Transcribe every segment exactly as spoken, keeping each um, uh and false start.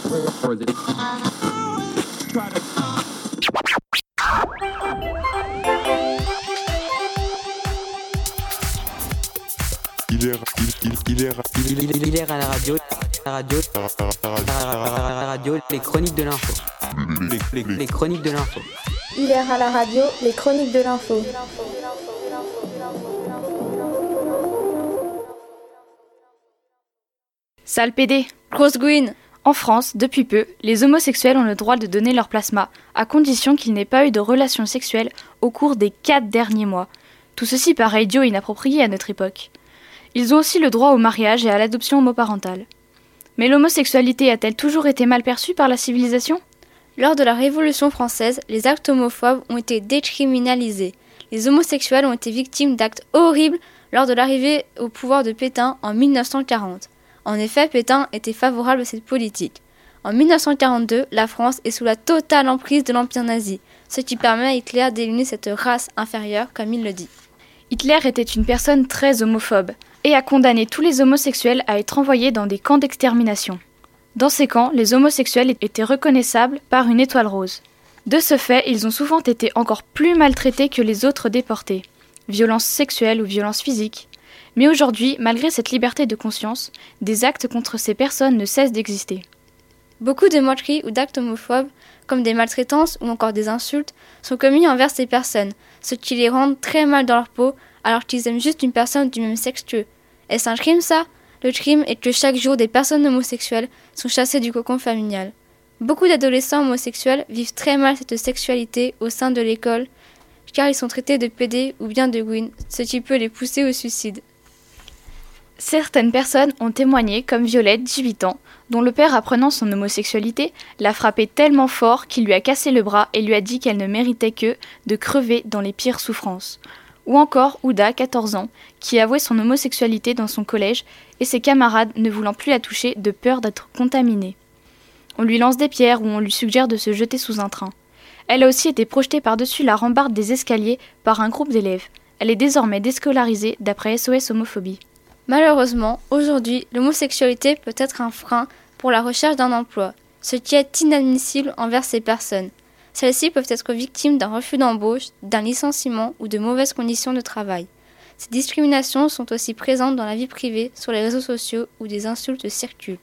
Il est, il, il, il est, il, il, il est à la radio, la radio, la radio, les chroniques de l'info. Les, les, les chroniques de l'info. Il est à la radio, les chroniques de l'info. Sale pédé, grosse gouine. En France, depuis peu, les homosexuels ont le droit de donner leur plasma, à condition qu'il n'ait pas eu de relations sexuelles au cours des quatre derniers mois. Tout ceci paraît idiot et inapproprié à notre époque. Ils ont aussi le droit au mariage et à l'adoption homoparentale. Mais l'homosexualité a-t-elle toujours été mal perçue par la civilisation ? Lors de la Révolution française, les actes homophobes ont été décriminalisés. Les homosexuels ont été victimes d'actes horribles lors de l'arrivée au pouvoir de Pétain en mille neuf cent quarante. En effet, Pétain était favorable à cette politique. En mille neuf cent quarante-deux, la France est sous la totale emprise de l'Empire nazi, ce qui permet à Hitler d'éliminer cette race inférieure, comme il le dit. Hitler était une personne très homophobe et a condamné tous les homosexuels à être envoyés dans des camps d'extermination. Dans ces camps, les homosexuels étaient reconnaissables par une étoile rose. De ce fait, ils ont souvent été encore plus maltraités que les autres déportés, violences sexuelles ou violences physiques. Mais aujourd'hui, malgré cette liberté de conscience, des actes contre ces personnes ne cessent d'exister. Beaucoup de moqueries ou d'actes homophobes, comme des maltraitances ou encore des insultes, sont commis envers ces personnes, ce qui les rend très mal dans leur peau alors qu'ils aiment juste une personne du même sexe qu'eux. Est-ce un crime ça ? Le crime est que chaque jour des personnes homosexuelles sont chassées du cocon familial. Beaucoup d'adolescents homosexuels vivent très mal cette sexualité au sein de l'école car ils sont traités de pédés ou bien de gouines, ce qui peut les pousser au suicide. Certaines personnes ont témoigné, comme Violette, dix-huit ans, dont le père, apprenant son homosexualité, l'a frappée tellement fort qu'il lui a cassé le bras et lui a dit qu'elle ne méritait que de crever dans les pires souffrances. Ou encore Ouda, quatorze ans, qui avouait son homosexualité dans son collège et ses camarades ne voulant plus la toucher de peur d'être contaminée. On lui lance des pierres ou on lui suggère de se jeter sous un train. Elle a aussi été projetée par-dessus la rambarde des escaliers par un groupe d'élèves. Elle est désormais déscolarisée d'après S O S Homophobie. Malheureusement, aujourd'hui, l'homosexualité peut être un frein pour la recherche d'un emploi, ce qui est inadmissible envers ces personnes. Celles-ci peuvent être victimes d'un refus d'embauche, d'un licenciement ou de mauvaises conditions de travail. Ces discriminations sont aussi présentes dans la vie privée, sur les réseaux sociaux où des insultes circulent.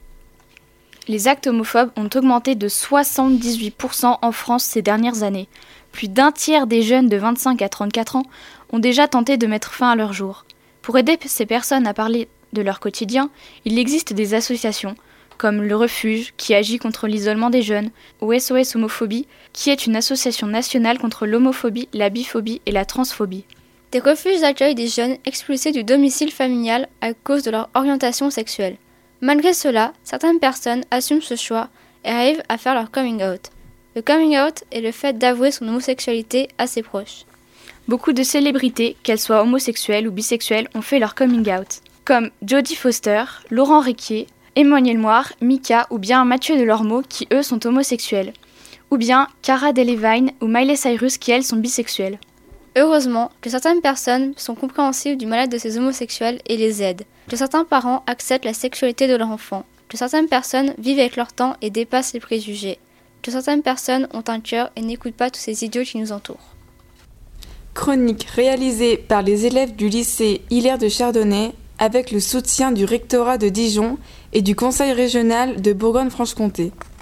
Les actes homophobes ont augmenté de soixante-dix-huit pour cent en France ces dernières années. Plus d'un tiers des jeunes de vingt-cinq à trente-quatre ans ont déjà tenté de mettre fin à leur jour. Pour aider ces personnes à parler de leur quotidien, il existe des associations, comme le Refuge, qui agit contre l'isolement des jeunes, ou S O S Homophobie, qui est une association nationale contre l'homophobie, la biphobie et la transphobie. Des refuges accueillent des jeunes expulsés du domicile familial à cause de leur orientation sexuelle. Malgré cela, certaines personnes assument ce choix et arrivent à faire leur coming out. Le coming out est le fait d'avouer son homosexualité à ses proches. Beaucoup de célébrités, qu'elles soient homosexuelles ou bisexuelles, ont fait leur coming out, comme Jodie Foster, Laurent Ruquier, Emmanuel Moir, Mika ou bien Mathieu Delormeau qui eux sont homosexuels, ou bien Cara Delevingne ou Miley Cyrus qui elles sont bisexuelles. Heureusement que certaines personnes sont compréhensives du mal-être de ces homosexuels et les aident, que certains parents acceptent la sexualité de leur enfant, que certaines personnes vivent avec leur temps et dépassent les préjugés, que certaines personnes ont un cœur et n'écoutent pas tous ces idiots qui nous entourent. Chronique réalisée par les élèves du lycée Hilaire de Chardonnay avec le soutien du rectorat de Dijon et du conseil régional de Bourgogne-Franche-Comté.